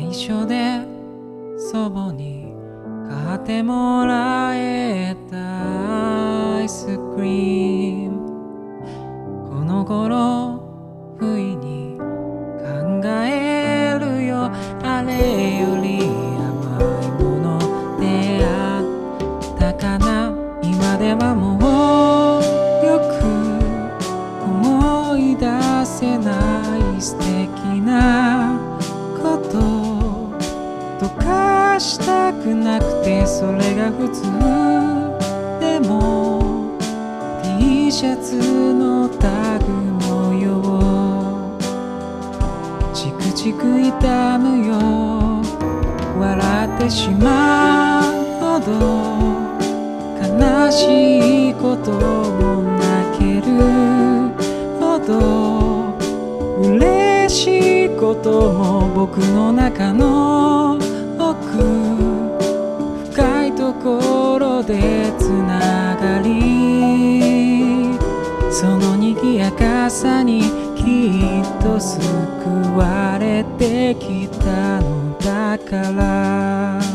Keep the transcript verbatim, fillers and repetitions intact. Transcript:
内緒で祖母に買ってもらえたアイスクリーム。この頃不意に考えるよ、あれより甘いものであったかな。今ではもうよく思い出せない素敵なこととかしたくなくて、それが普通でも T シャツのタグのようチクチク痛むよ。笑ってしまうほど悲しいことも泣けるほど嬉しいことも僕の中の奥深いところでつながり、その賑やかさにきっと救われてきたのだから。